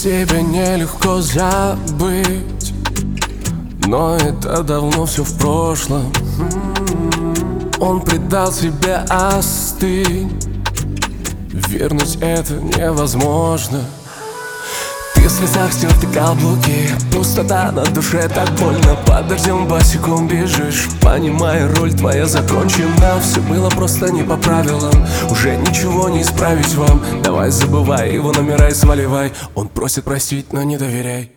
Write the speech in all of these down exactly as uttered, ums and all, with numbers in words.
Тебе нелегко забыть, но это давно все в прошлом. Он предал тебя, остынь. Вернуть это невозможно. Ты в слезах, стерты каблуки, пустота на душе, так больно. Под дождем босиком бежишь, понимая, роль твоя закончена. Все было просто не по правилам, уже ничего не исправить вам. Давай забывай его номера и сваливай. Он просит простить, но не доверяй.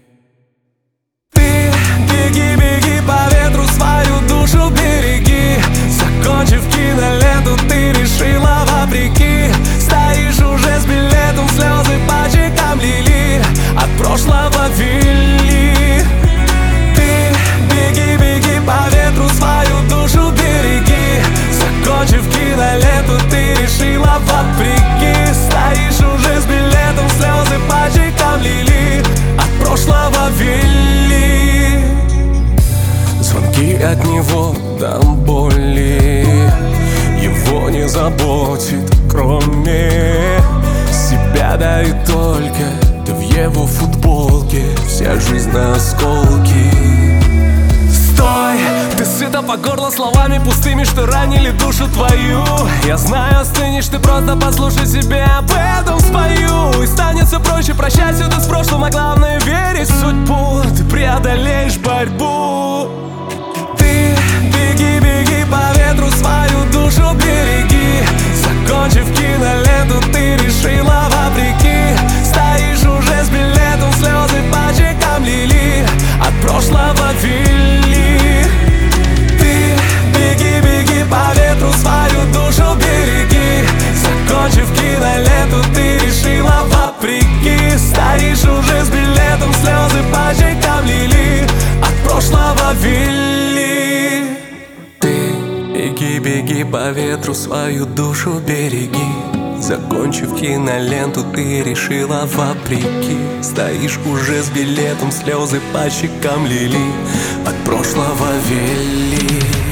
Ты беги, беги по ветру, свою душу береги. Закончив киноленту, ты решила вопреки. Стоишь уже с билетом, слезы по щекам лили, от прошлого вели. Ты беги, беги по ветру, свою душу береги. Закончив киноленту, ты решила вопреки. Стоишь уже с билетом, слезы по щекам лили, от прошлого вели. Звонки от него до боли, его не заботит, кроме себя, да и только. Ты в его футболке, вся жизнь на осколки. Стой! Ты сыта по горло словами пустыми, что ранили душу твою. Я знаю, остынешь, ты просто послушай себя, об этом спою. И станет все проще прощать все это с прошлым, а главное верить в судьбу. Ты преодолеешь борьбу. Ты беги, беги по ветру, свою душу береги. Закончив киноленту, ты решила вопреки. Стоишь уже с билетом, слезы по щекам лили, от прошлого вели. Ты беги, беги по ветру, свою душу береги. Закончив киноленту, ты решила вопреки. Стоишь уже с билетом, слезы по щекам лили, от прошлого вели. Ты беги, беги по ветру, свою душу береги. Закончив киноленту, ты решила вопреки. Стоишь уже с билетом, слезы по щекам лили, от прошлого вели.